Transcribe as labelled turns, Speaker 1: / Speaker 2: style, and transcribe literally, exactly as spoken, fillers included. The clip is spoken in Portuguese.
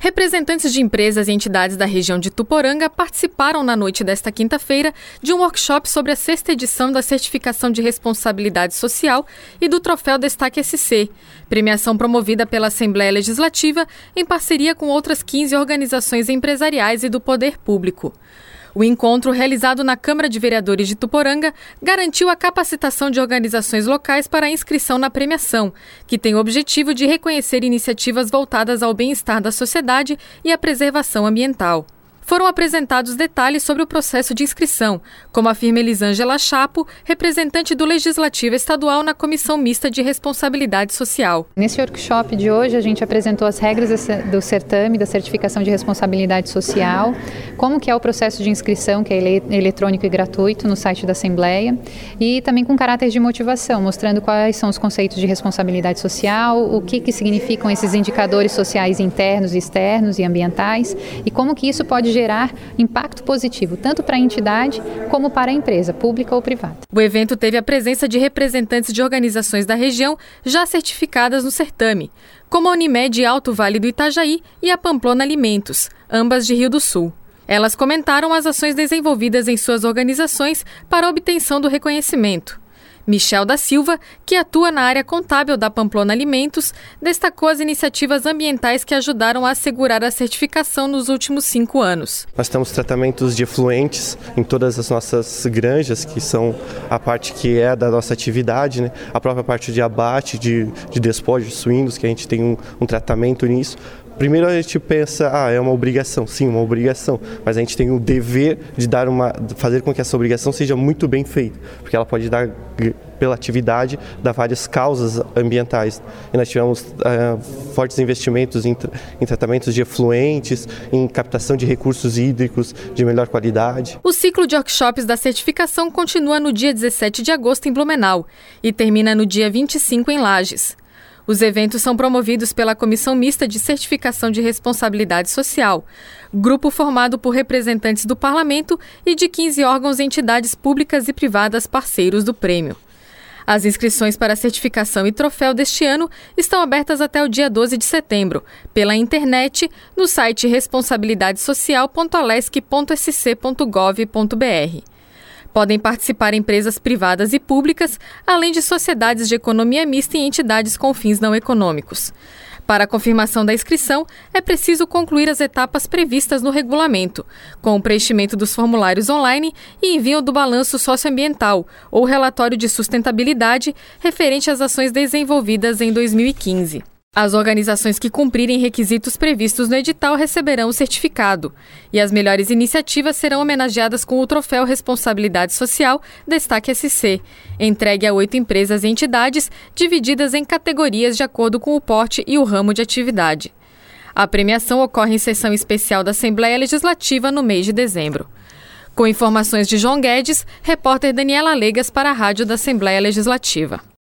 Speaker 1: Representantes de empresas e entidades da região de Ituporanga participaram na noite desta quinta-feira de um workshop sobre a sexta edição da Certificação de Responsabilidade Social e do Troféu Destaque S C, premiação promovida pela Assembleia Legislativa em parceria com outras quinze organizações empresariais e do poder público. O encontro, realizado na Câmara de Vereadores de Ituporanga, garantiu a capacitação de organizações locais para a inscrição na premiação, que tem o objetivo de reconhecer iniciativas voltadas ao bem-estar da sociedade e à preservação ambiental. Foram apresentados detalhes sobre o processo de inscrição, como afirma Elisângela Chapo, representante do Legislativo Estadual na Comissão Mista de Responsabilidade Social.
Speaker 2: Nesse workshop de hoje, a gente apresentou as regras do certame, da certificação de responsabilidade social, como que é o processo de inscrição, que é eletrônico e gratuito, no site da Assembleia, e também com caráter de motivação, mostrando quais são os conceitos de responsabilidade social, o que, que significam esses indicadores sociais internos, externos e ambientais, e como que isso pode gerar impacto positivo, tanto para a entidade como para a empresa, pública ou privada.
Speaker 1: O evento teve a presença de representantes de organizações da região já certificadas no certame, como a Unimed Alto Vale do Itajaí e a Pamplona Alimentos, ambas de Rio do Sul. Elas comentaram as ações desenvolvidas em suas organizações para a obtenção do reconhecimento. Michel da Silva, que atua na área contábil da Pamplona Alimentos, destacou as iniciativas ambientais que ajudaram a assegurar a certificação nos últimos cinco anos.
Speaker 3: Nós temos tratamentos de efluentes em todas as nossas granjas, que são a parte que é da nossa atividade, né? A própria parte de abate, de, de despojo de suínos, que a gente tem um, um tratamento nisso. Primeiro a gente pensa, ah, é uma obrigação, sim, uma obrigação, mas a gente tem o dever de dar uma, fazer com que essa obrigação seja muito bem feita, porque ela pode dar, pela atividade, dar várias causas ambientais. E nós tivemos uh, fortes investimentos em, em tratamentos de efluentes, em captação de recursos hídricos de melhor qualidade.
Speaker 1: O ciclo de workshops da certificação continua no dia dezessete de agosto em Blumenau e termina no dia vinte e cinco em Lages. Os eventos são promovidos pela Comissão Mista de Certificação de Responsabilidade Social, grupo formado por representantes do Parlamento e de quinze órgãos e entidades públicas e privadas parceiros do prêmio. As inscrições para a certificação e troféu deste ano estão abertas até o dia doze de setembro, pela internet, no site responsabilidade social ponto alesc ponto s c ponto gov ponto b r. Podem participar empresas privadas e públicas, além de sociedades de economia mista e entidades com fins não econômicos. Para a confirmação da inscrição, é preciso concluir as etapas previstas no regulamento, com o preenchimento dos formulários online e envio do balanço socioambiental ou relatório de sustentabilidade referente às ações desenvolvidas em dois mil e quinze. As organizações que cumprirem requisitos previstos no edital receberão o certificado, e as melhores iniciativas serão homenageadas com o Troféu Responsabilidade Social Destaque S C, entregue a oito empresas e entidades, divididas em categorias de acordo com o porte e o ramo de atividade. A premiação ocorre em sessão especial da Assembleia Legislativa no mês de dezembro. Com informações de João Guedes, repórter Daniela Legas para a Rádio da Assembleia Legislativa.